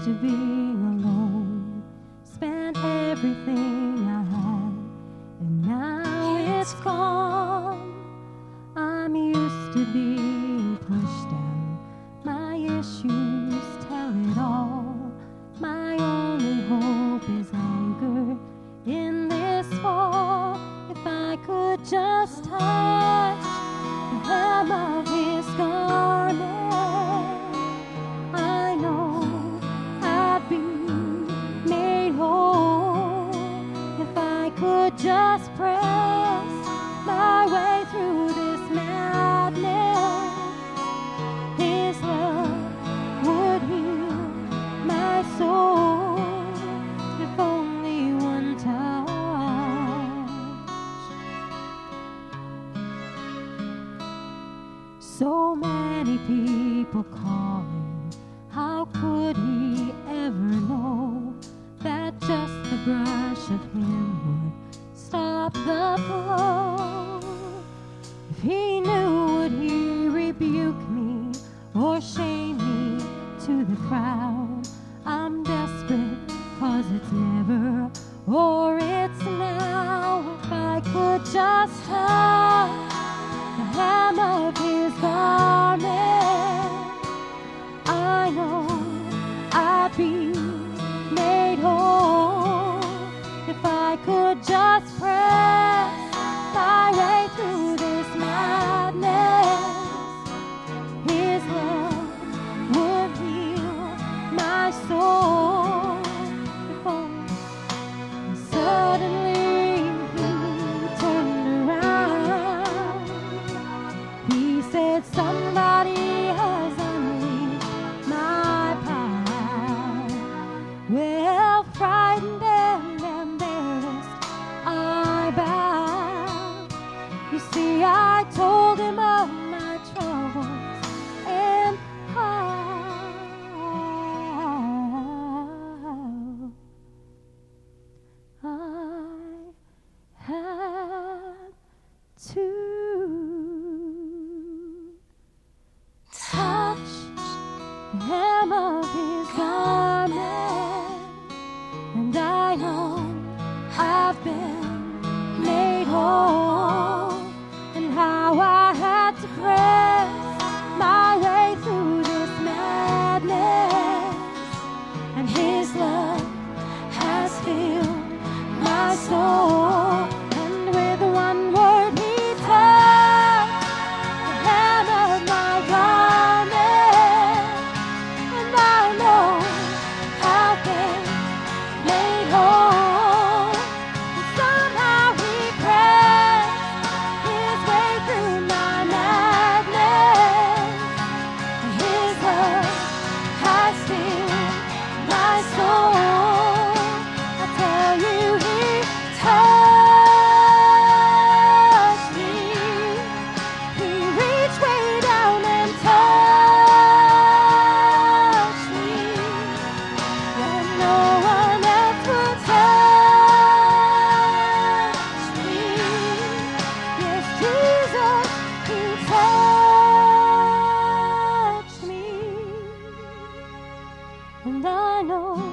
used to being alone, spent everything I had, and now it's gone. I'm used to being pushed down, my issues tell it all. My only hope is anchored in this fall. If I could just touch the hem of his garment, I know I'd be made whole. If I could just press my way through this madness, his love would heal my soul. If only one touch. So many people calling, how could he ever know that just the brush of him would stop the flow? If he knew, would he rebuke me or shame me to the crowd? I'm desperate, 'cause it's never or it's now. If I could just touch the hem of his garment, I know I'd be made whole. If I could just press my way through this madness, his love would heal my soul. If only suddenly he turned around, he said, somebody has unleashed my power. Well, frightened and embarrassed, I bowed. You see, I told him of my troubles and how I had to touch the hem of his garment, and I know I've been made whole, and how I had to press my way through this madness, and his love has filled my soul. And with one word he touched the hem of my garment, and I know I've been made whole. And somehow he pressed his way through my madness, and his love has filled my soul. I tell you, he touched me. He reached way down and touched me when no one else would touch me. Yes, Jesus, he touched me, and I know